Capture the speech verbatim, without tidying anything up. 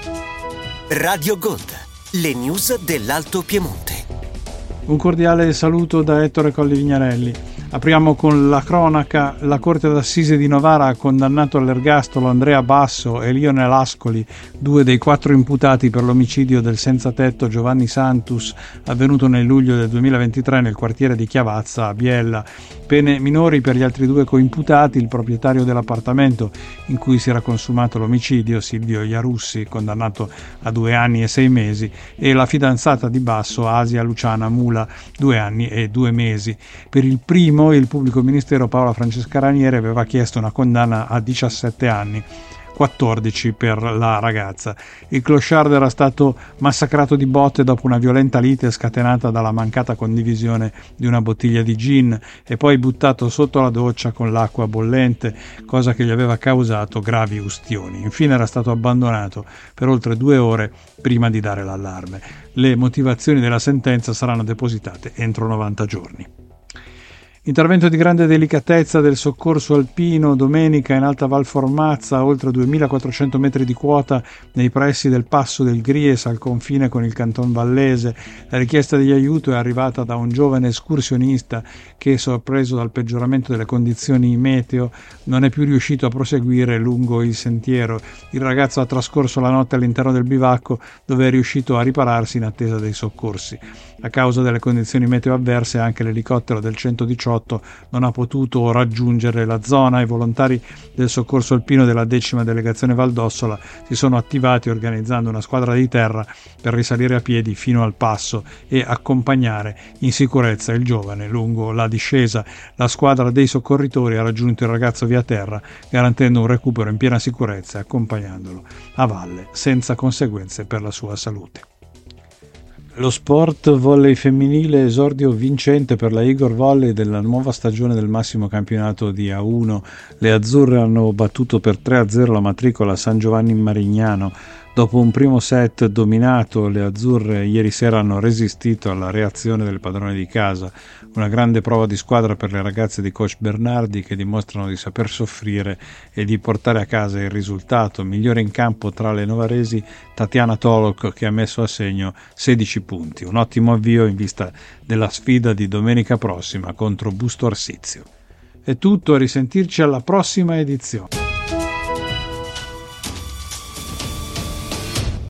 Radio Gold, le news dell'Alto Piemonte. Un cordiale saluto da Ettore Colli Vignarelli. Apriamo con la cronaca. La Corte d'Assise di Novara ha condannato all'ergastolo Andrea Basso e Lionel Ascoli, due dei quattro imputati per l'omicidio del senzatetto Giovanni Santus, avvenuto nel luglio del duemilaventitré nel quartiere di Chiavazza a Biella. Pene minori per gli altri due coimputati: il proprietario dell'appartamento in cui si era consumato l'omicidio, Silvio Iarussi, condannato a due anni e sei mesi, e la fidanzata di Basso, Asia Luciana Mula, due anni e due mesi. Per il primo il pubblico ministero Paola Francesca Ranieri aveva chiesto una condanna a diciassette anni, quattordici per la ragazza. Il clochard era stato massacrato di botte dopo una violenta lite scatenata dalla mancata condivisione di una bottiglia di gin e poi buttato sotto la doccia con l'acqua bollente, cosa che gli aveva causato gravi ustioni. Infine era stato abbandonato per oltre due ore prima di dare l'allarme. Le motivazioni della sentenza saranno depositate entro novanta giorni. Intervento di grande delicatezza del soccorso alpino domenica in Alta Val Formazza, a oltre duemilaquattrocento metri di quota nei pressi del passo del Gries al confine con il Canton Vallese. La richiesta di aiuto è arrivata da un giovane escursionista che, sorpreso dal peggioramento delle condizioni meteo, non è più riuscito a proseguire lungo il sentiero. Il ragazzo ha trascorso la notte all'interno del bivacco, dove è riuscito a ripararsi in attesa dei soccorsi. A causa delle condizioni meteo avverse, anche l'elicottero del centodiciotto non ha potuto raggiungere la zona. I volontari del soccorso alpino della decima delegazione Valdossola si sono attivati organizzando una squadra di terra per risalire a piedi fino al passo e accompagnare in sicurezza il giovane lungo la discesa. La squadra dei soccorritori ha raggiunto il ragazzo via terra, garantendo un recupero in piena sicurezza e accompagnandolo a valle senza conseguenze per la sua salute. Lo sport volley femminile, esordio vincente per la Igor Volley della nuova stagione del massimo campionato di A uno. Le azzurre hanno battuto per tre a zero la matricola San Giovanni in Marignano. Dopo un primo set dominato, le azzurre ieri sera hanno resistito alla reazione del padrone di casa. Una grande prova di squadra per le ragazze di coach Bernardi, che dimostrano di saper soffrire e di portare a casa il risultato. Migliore in campo tra le novaresi Tatiana Tolok, che ha messo a segno sedici punti. Un ottimo avvio in vista della sfida di domenica prossima contro Busto Arsizio. È tutto, a risentirci alla prossima edizione.